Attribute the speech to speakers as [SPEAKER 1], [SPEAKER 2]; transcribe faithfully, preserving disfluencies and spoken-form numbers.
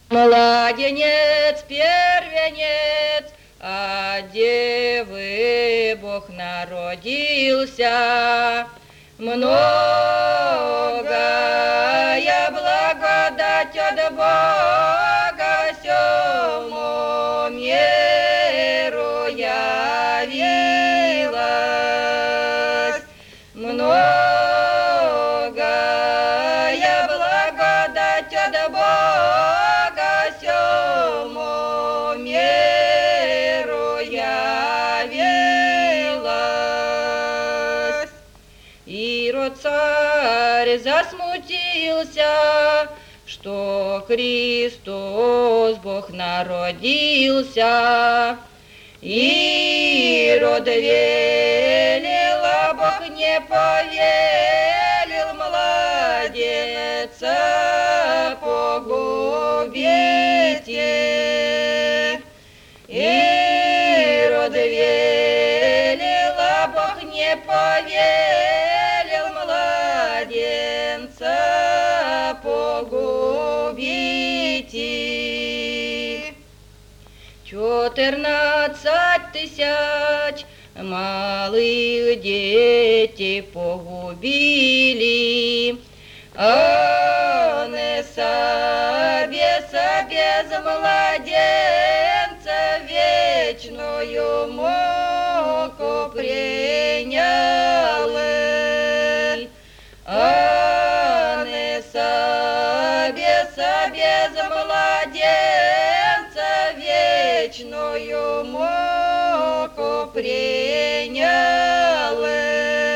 [SPEAKER 1] Младенец, первенец, от девы Бог народился. Многая благодать от Бога сему миру явилась. Многая благодать от Бога сему миру явилась. Ирод царь засмутился, что Христос Бог народился. Ирод велел, а Бог не повелел младенца погубить. Ирод велел, а Бог не повелел младенца погубить. Четырнадцать тысяч малых дети погубили, а не себе, себе за младенца вечную муку приняли, а не себе, себе за младенца вечную муку приняли.